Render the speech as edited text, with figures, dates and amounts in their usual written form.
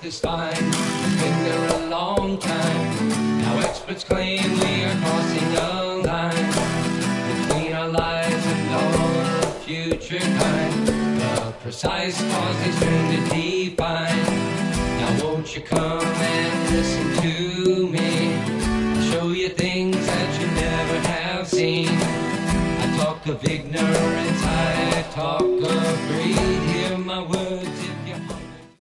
is fine. It's been there a long time. Now experts claim we are crossing a line between our lives and all our future kind. The precise cause is soon to define. Now won't you come and listen to me? I'll show you things that you never have seen. I talk of ignorance, I talk